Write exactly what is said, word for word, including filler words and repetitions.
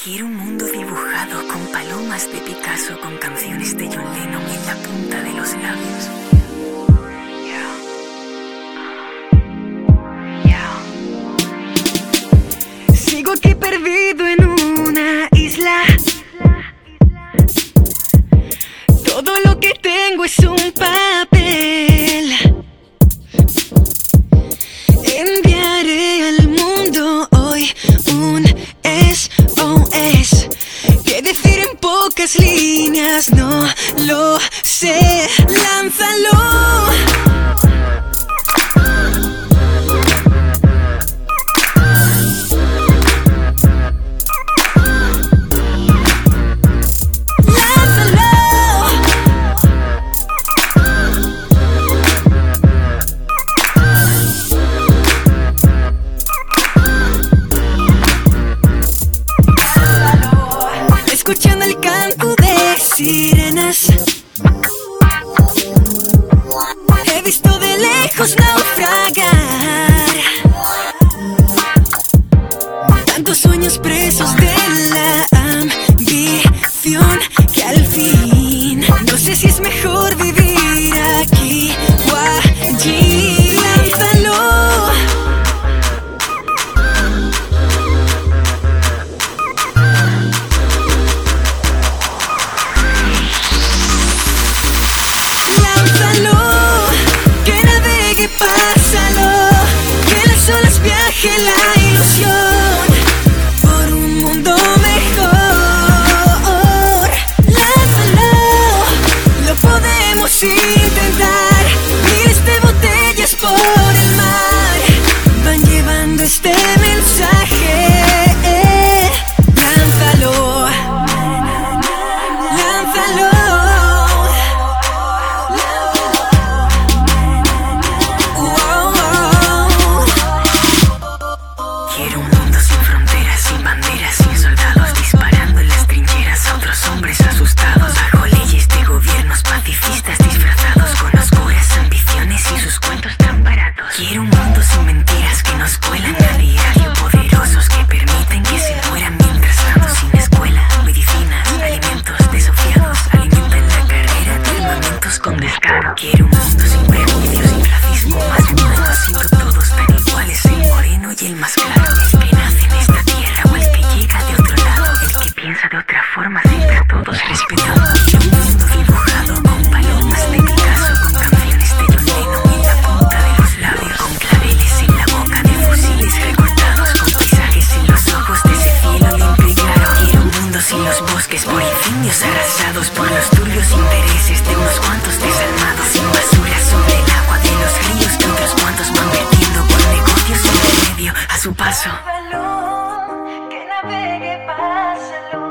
Quiero un mundo dibujado con palomas de Picasso, con canciones de John Lennon en la punta de los labios. Sigo aquí perdido en una isla. Todo lo que tengo es un papel. Enviaré al mundo hoy un S O S. ¿Qué decir en pocas líneas? No lo sé. Lánzalo. Escuchando el canto de sirenas, he visto de lejos naufragar tantos sueños presos de la ambición, que al fin no sé si es mejor vivir aquí o allí. Lánzalo. Pásalo, que las olas viaje la ilusión por un mundo mejor. Lánzalo, lo podemos intentar. Miles de botellas por el mar van llevando este mensaje. Lánzalo, lánzalo. Quiero un mundo sin fronteras, sin banderas, sin soldados disparando en las trincheras a otros hombres asustados, bajo leyes de gobiernos pacifistas disfrazados con oscuras ambiciones y sus cuentos tan baratos. Quiero un mundo sin mentiras que nos cuelan a diario, poderosos que permiten que se mueran mientras tanto sin escuela, medicinas, alimentos desafiados alimentan la carrera de armamentos con descaro. Quiero un mundo sin prejuicios, sin racismo, más mundo, siendo todos tan iguales, el moreno y el más claro, el que nace en esta tierra o el que llega de otro lado, el que piensa de otra forma, siempre a todos respetando. Un mundo dibujado con palomas de Picasso, con canciones de John Lennon en la punta de los labios, con claveles en la boca de fusiles recortados, con paisajes en los ojos de ese cielo limpio y claro. Quiero un mundo sin los bosques por incendios arrasados por los turbios intereses de unos cuantos desalmados, sin basura sobre el agua de los ríos que otros cuantos van vertiendo por negocios en el medio a su paso. Que navegue, pásalo.